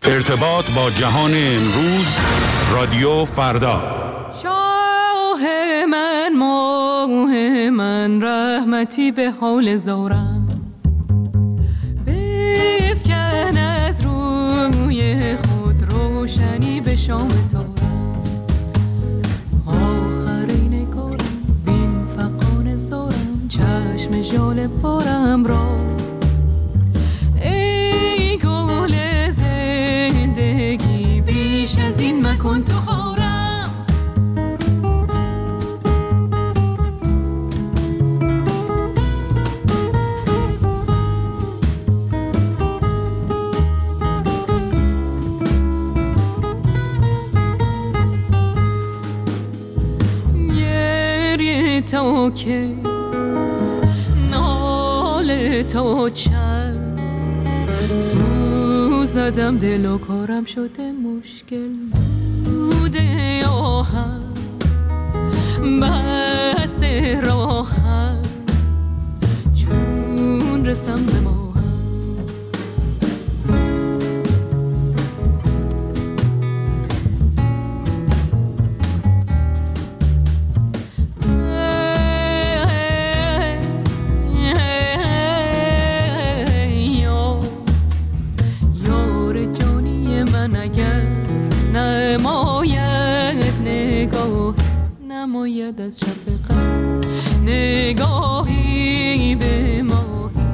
ارتباط با جهان امروز، رادیو فردا. شاه من، ماه من، رحمتی به حال زارم، بفکن از روی خود روشنی به شام تارم. آخرین کارم بین فقان زارم، چشم ژاله پارم را. ای گل زندگی بیش از این مکن تو خارم. تا که ناله تا چند سوزدم، دل و کارم شده مشکل بوده آهم، بسته راهم چون رسم به ماهم. نماید از شب غم نگاهی به ماهی،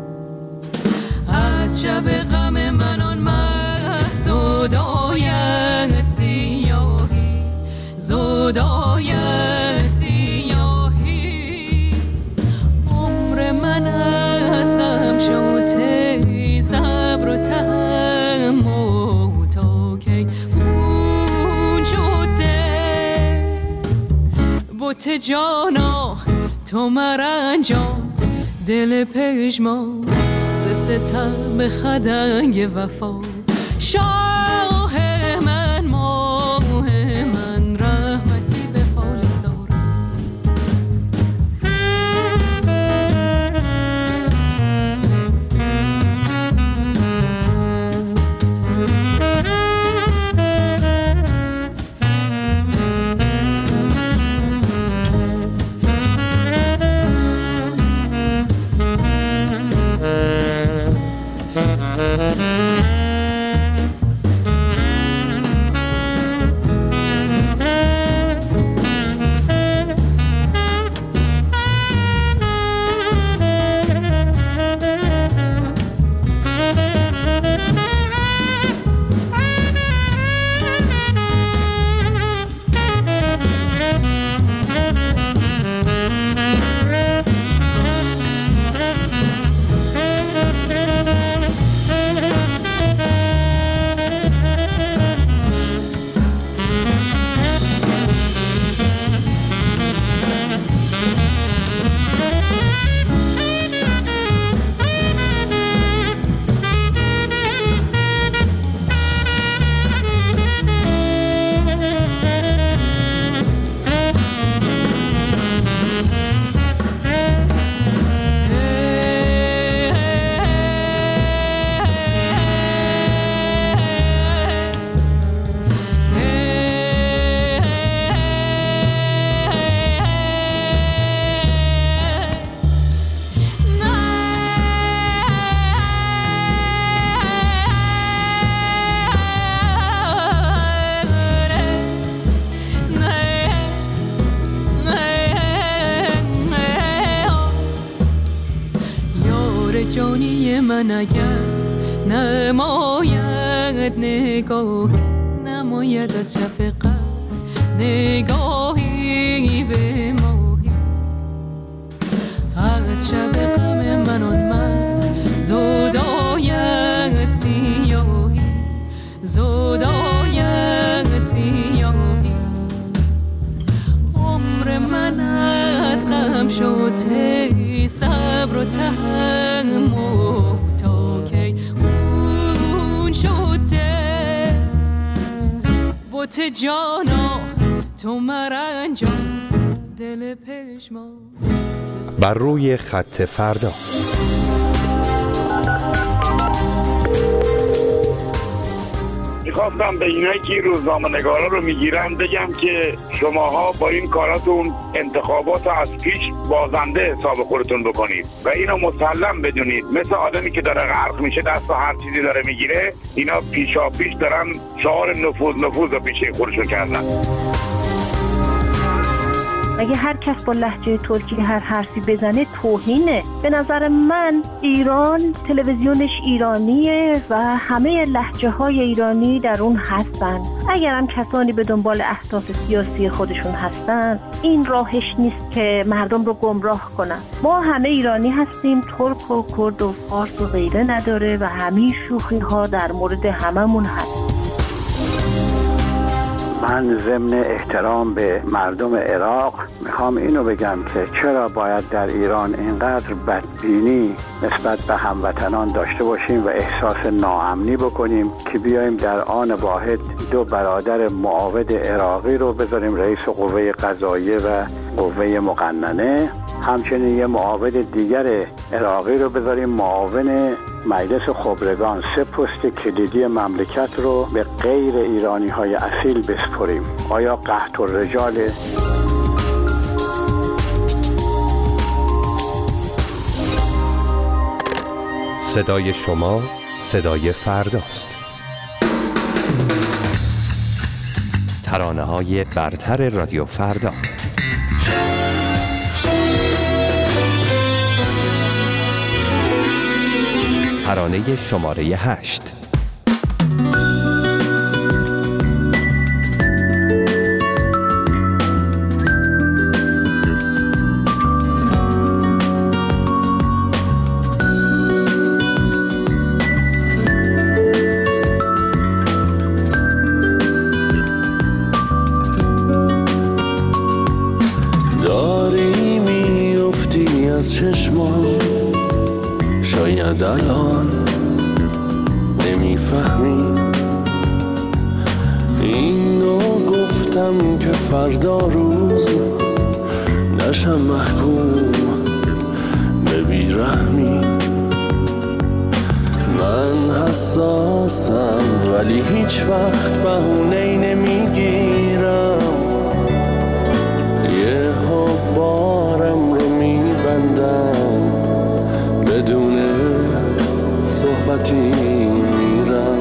از شب غم من آن مه زداید سیاهی، زداید سیاهی. عمر من از غم شده، صبر و تحمل تا کی بوت جانا تو مرنجام، دل پژمان ز ستم خدنگ وفا. شاه من، ماه من، رحمتی به حال زارم. جانی من اگر نماید نگاه، نماید از شفقت نگاهی به ماهی، از شب غم من آن من زداید سیاهی، زداید سیاهی. عمر من از غم شده، صبر و تحمل تا کی خون شده. بوت جانا تو مرنجام، دل پژمان بر روی خط فردا. میخواستم به اینایی که روزنامه‌نگارا رو میگیرن بگم که شماها با این کاراتون انتخابات از پیش بازنده حساب خودتون بکنید و اینو مسلم بدونید. مثل آدمی که داره غرق میشه دست هر چیزی داره میگیره، اینا پیشا پیش دارن شعار نفوذ رو پیشه خودشون کردن. اگه هر کس با لهجه ترکی هر حرفی بزنه توهینه. به نظر من ایران تلویزیونش ایرانیه و همه لهجه های ایرانی در اون هستن. اگر هم کسانی به دنبال اهداف سیاسی خودشون هستن، این راهش نیست که مردم رو گمراه کنن. ما همه ایرانی هستیم، ترک و کرد و فارس و غیره نداره و همه شوخی ها در مورد هممون هست. من ضمن احترام به مردم عراق میخوام اینو بگم که چرا باید در ایران اینقدر بدبینی نسبت به هموطنان داشته باشیم و احساس ناامنی بکنیم که بیایم در آن واحد دو برادر معاود عراقی رو بذاریم رئیس قوه قضاییه و قوه مقننه، همچنین یه معاود دیگر عراقی رو بذاریم معاون مجلس خبرگان. 3 پست کلیدی مملکت رو به غیر ایرانی های اصیل بسپریم. آیا قحط الرجال؟ صدای شما صدای فرداست. ترانه‌های برتر رادیو فردا. ترانه شماره 8. داری میافتی از چشمان، شاید الان نمیفهمی. اینو گفتم که فردا روز نشم محکوم به بیرحمی. من حساسم ولی هیچ وقت بهونه‌ای نمیگیرم. یه بارم رو میبندم، بدون صحبتی میرم.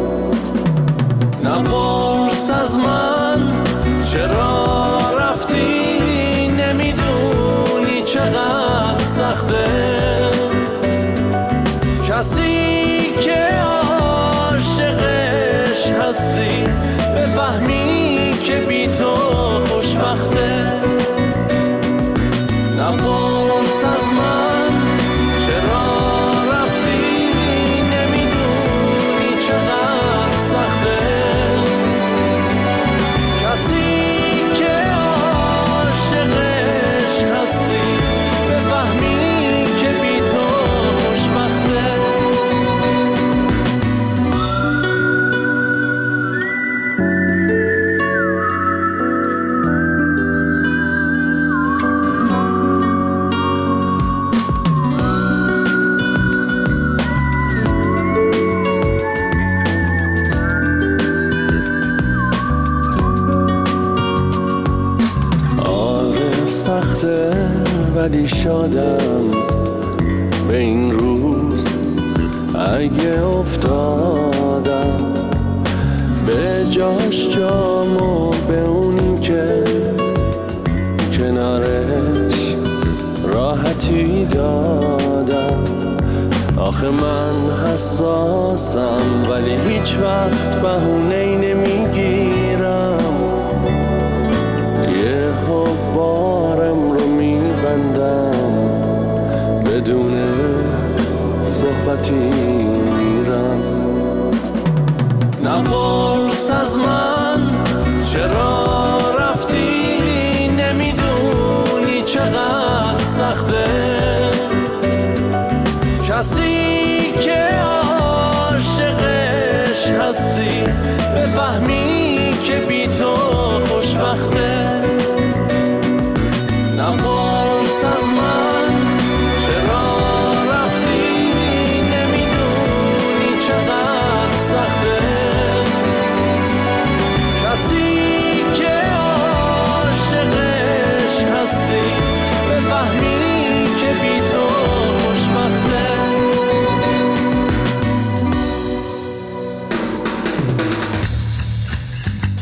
نپرس از من چرا رفتی، نمیدونی چقدر سخته. کسی که عاشقش هستی بفهمی که بی تو خوشبخته. نپرس از من چرا رفتی، نمیدونی چقدر سخته. کسی که عاشقش هستی بفهمی که بی تو خوشبخته. ولی شادم به این روز اگه افتادم، به جاش جامو به اونی که کنارش راحتی دادم. آخه من حساسم ولی هیچ وقت بهونه‌ای نمیگیرم. یه بارم رو میبندم، بدون صحبتی میرم. نپرس از من چرا رفتی، نمیدونی چقدر سخته. کسی که عاشقش هستی بفهمی که بی تو خوشبخته. نپرس از من چرا رفتی، نمیدونی چقدر سخته.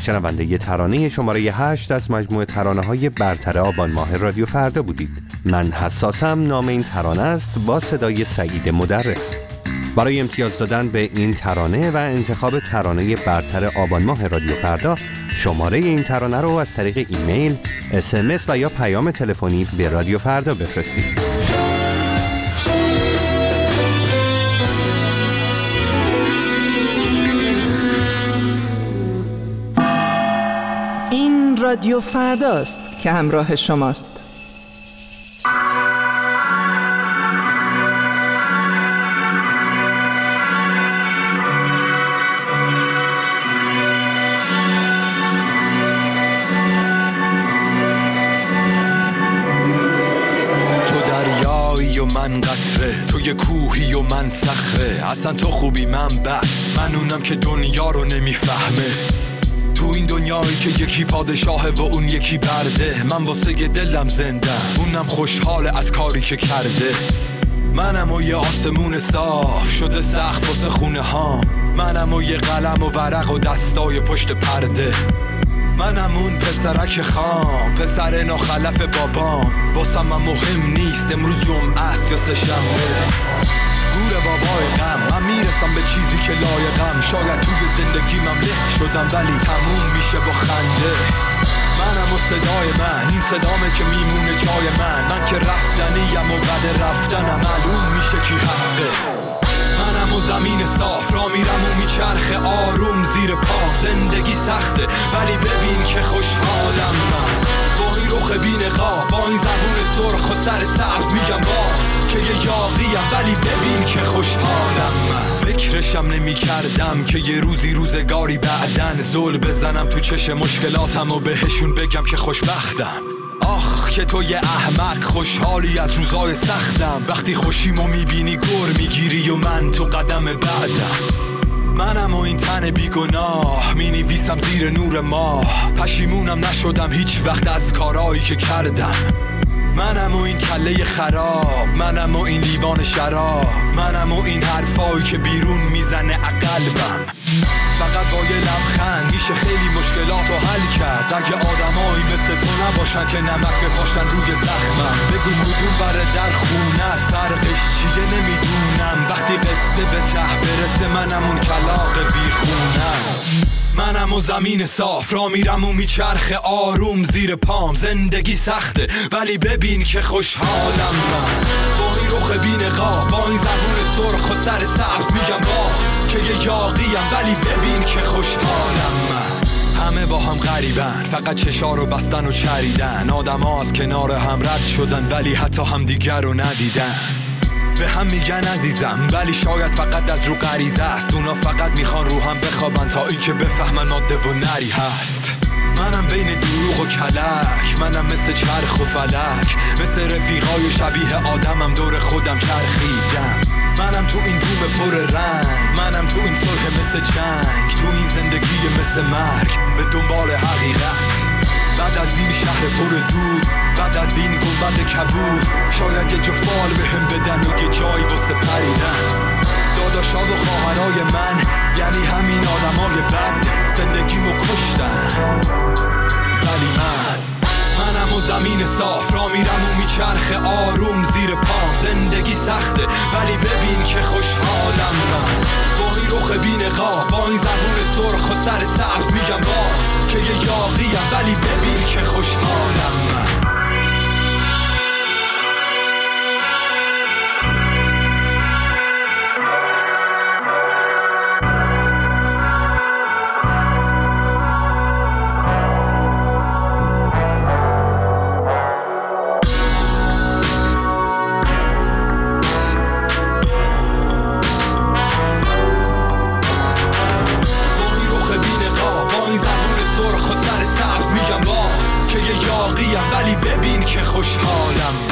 شنونده ترانه شماره 8 از مجموعه ترانه‌های برتر آبان ماه رادیو فردا بودید. من حساسم نام این ترانه است با صدای سعید مدرس. برای امتیاز دادن به این ترانه و انتخاب ترانه برتر آبان ماه رادیو فردا، شماره این ترانه رو از طریق ایمیل، SMS و یا پیام تلفنی به رادیو فردا بفرستید. این رادیو فرداست که همراه شماست. من قطره، تو یه کوهی و من صخره. اصلا تو خوبی من بد، من اونم که دنیا رو نمیفهمه. تو این دنیایی که یکی پادشاهه و اون یکی برده، من واسه دلم زندم، اونم خوشحاله از کاری که کرده. منم و یه آسمون صاف شده سقف واسه خونه ها، منم و یه قلم و ورق و دستای پشت پرده. منم اون پسرک خام، پسر ناخلف بابام، واسم من مهم نیست امروز جمعه است یا سه‌شنبه. گور بابای غم، من میرسم به چیزی که لایقم. شاید توی زندگیمم له شدم ولی تموم میشه با خنده. منم و صدای من، این صدامه که میمونه جای من که رفتنیم و بعد رفتنم معلوم میشه کی حقه. منم و زمین صاف را میرم و میچرخه آروم زیر پام. زندگی سخته ولی ببین که خوشحالم من، با این رخ بی‌نقاب، با این زبون سرخ و سر سبز میگم باز که یه یاغیم ولی ببین که خوشحالم من. فکرشم نمی کردم که یه روزگاری بعدن زل بزنم تو چش مشکلاتم و بهشون بگم که خوشبختم. آخ که تو یه احمق خوشحالی از روزای سختم، وقتی خوشیمو میبینی گر میگیری و من تو قدم بعدم. منم و این تن بیگناه مینویسم زیر نور ماه، پشیمونم نشدم هیچ وقت از کارایی که کردم. منم و این کله خراب، منم و این لیوان شراب، منم و این حرفایی که بیرون میزنه قلبم. فقط با یه لبخند میشه خیلی مشکلاتو حل کرد. اگه آدمایی مثل تو نباشن که نمک بپاشن روی زخمم، بگو کدوم بره در خونه است، فرقش چیه نمیدونم. وقتی قصه به ته برسه منم اون کلاغ بیخونم. منم و زمین صاف را میرم و میچرخه آروم زیر پام. زندگی سخته ولی ببین که خوشحالم من، با این رخ بی‌نقاب، با این زبون سرخ و سر سبز میگم باز که یه یاغیم ولی ببین که خوشحالم من. همه با هم غریبن، فقط چشا رو بستن و چریدن. آدم ها از کنار هم رد شدن ولی حتی هم دیگر رو ندیدن. به هم میگن عزیزم ولی شاید فقط از رو غریزه است. اونا فقط میخوان رو هم بخوابن تا این که بفهمن ماده و نری هست. منم بین دروغ و کلک، منم مثل چرخ و فلک، مثل رفیقای شبیه آدمم دور خودم چرخیدم. منم تو این دوم پر رنگ، منم تو این صلح مثل جنگ، تو این زندگی مثل مرگ به دنبال حقیقت. بعد از این شهر پر دود، بعد از این گنبد کبود، شاید یه جفت بال بهم بدن و یه جایی واسه پریدن. داداشا و خواهرای من یعنی همین آدمای بد، زندگیمو کشتن ولی منم و زمین صاف را میرم و میچرخه آروم زیر پام. زندگی سخته ولی ببین که خوشحالم من، با این رخ بی‌نقاب، با این زبون سرخ و سر سبز میگم باز که یه یاغیم ولی ببین که خوشحالم من. ولی ببین که خوشحالم.